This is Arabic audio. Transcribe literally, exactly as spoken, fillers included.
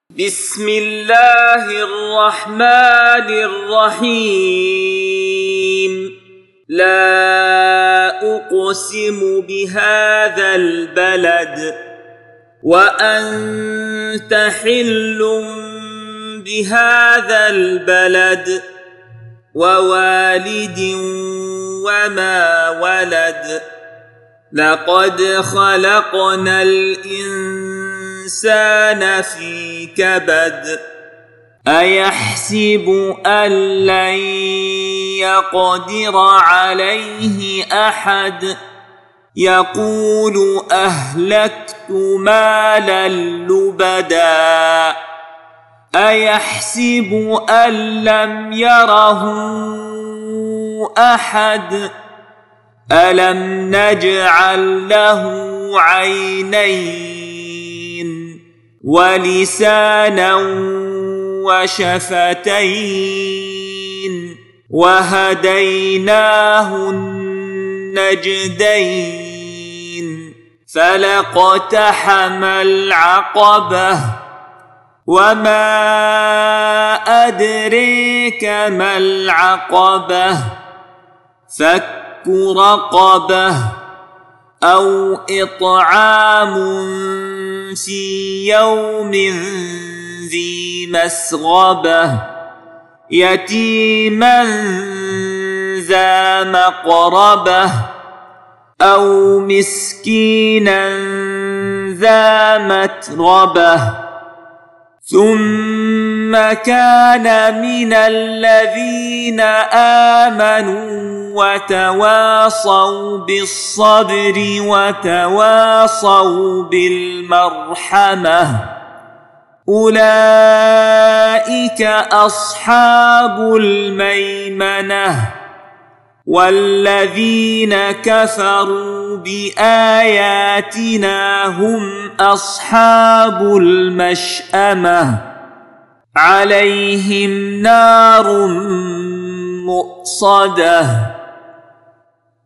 بسم الله الرحمن الرحيم لا أقسم بهذا البلد وأنت حل بهذا البلد ووالد وما ولد لقد خلقنا الإنسان في كبد أيحسب أن لن يقدر عليه أحد يقول أهلكت مالا لبدا أيحسب أن لم يره أحد ألم نجعل له عينين ولسانا وشفتين وهديناه النجدين فلاقتحم العقبة وما أدريك ما العقبة فك رقبة أو إطعام في يوم ذي مسغبة يتيما ذا مقربة أو مسكينا ذا متربة ثم كان من الذين آمنوا وتواصوا بالصبر وتواصوا بالمرحمة أولئك أصحاب الميمنة والذين كفروا بآياتنا هم أصحاب المشأمة عليهم نار مؤصدة